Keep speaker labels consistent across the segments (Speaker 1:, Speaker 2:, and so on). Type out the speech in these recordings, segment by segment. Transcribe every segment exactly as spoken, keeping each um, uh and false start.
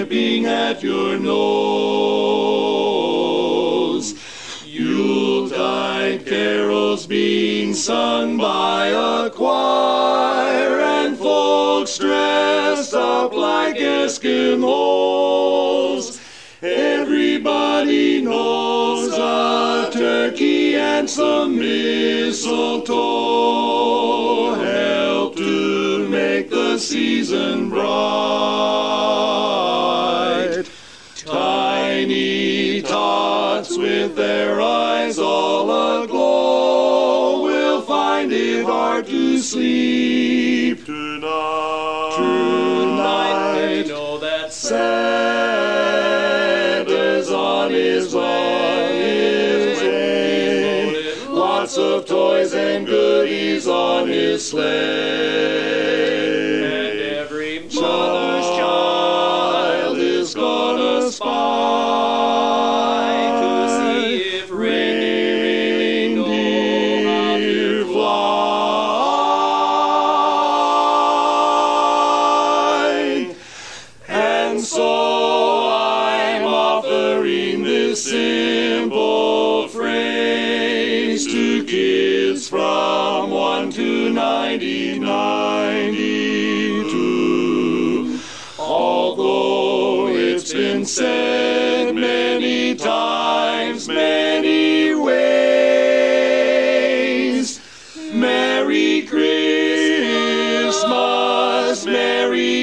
Speaker 1: nipping at your nose. Yuletide carols being sung by a choir, and folks dressed up like Eskimos. Everybody knows a turkey and some mistletoe help to make the season bright. Tiny tots with their eyes all aglow will find it hard to sleep tonight. Tonight they know that Santa's on his way. Lots of toys and goodies on his sleigh. And every mother's child is gonna spy to see if reindeer fly. And so I'm offering this simple phrase to kids from one to ninety ninety-two. Although it's been said many times, many ways, Merry Christmas, Merry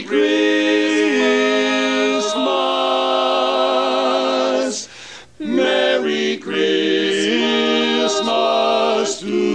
Speaker 1: Christmas, Merry Christmas to